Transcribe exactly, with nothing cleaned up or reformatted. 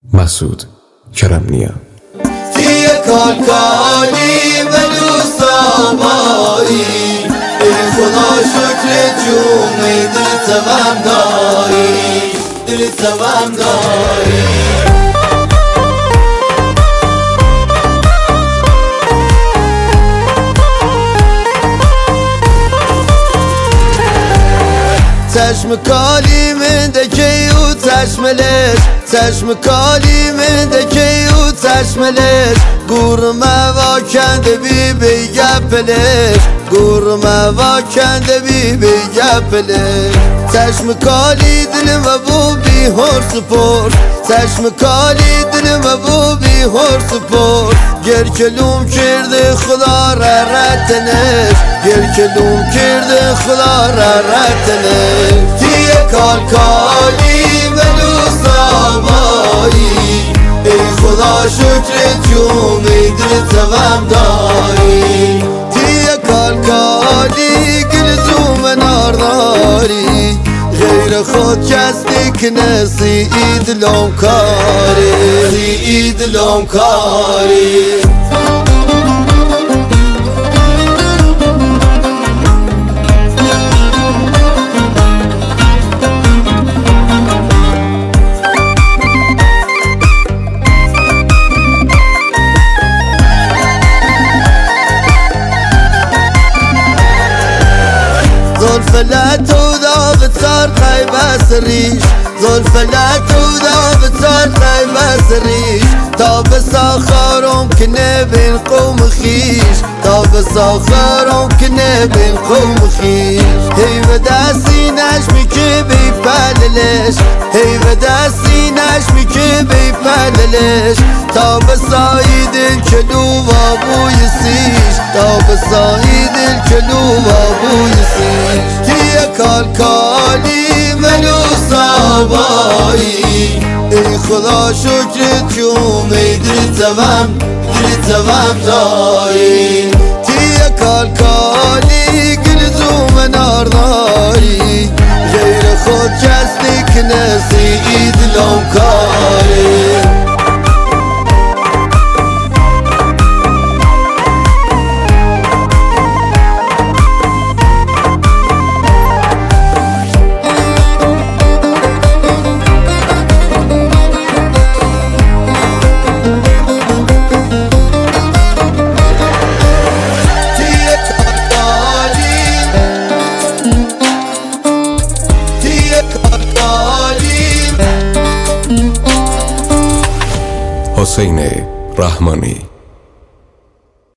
مسعود کرم‌نیا. تیه کالکالی منو سامایی، ای خدا شکر جون دل تمام داری، دل تمام داری. چشم کالی من دکی و چشم لش، چشم کالی من دکی و چشم لش، گورمه و کنده بی بی گپلش، گورمه و کنده بی بی گپلش. چشم کالی دلم بو بی هرس پرس، چشم کالی دلم بو بی هرس پرس، گر کلوم کرده خدا را رتنش، گر کلوم کرده خدا را رتنش. تیه کالکالی منو سامایی، ای خدا شکر جومی دل تمام داری. تیه کالکالی گل زوم نارداری، غیر خود کس دیکنه سی ایدلوم کاری، سی ایدلوم کاری. زلفلت و دا بتار قیبس ریش، زلفلت و دا بتار قیبس ریش، تا بساخارم کنه بین قوم خیش، تا بساخارم کنه بین قوم خیش. هی و دستی نشمی که بی پللش، هی و دستی نشمی که بی پللش، تا بسایی دل کلو و بوی سیش، تا بسایی دل کلو و بوی سیش. تیه کالکالی منو سامایی، ای خدا شکر جومی دل تمام، دل تمام داری. تیه کالکالی گل زوم نارداری، غیر خود کس دیکنه سی ایدلوم کاری. حسین رحمانی.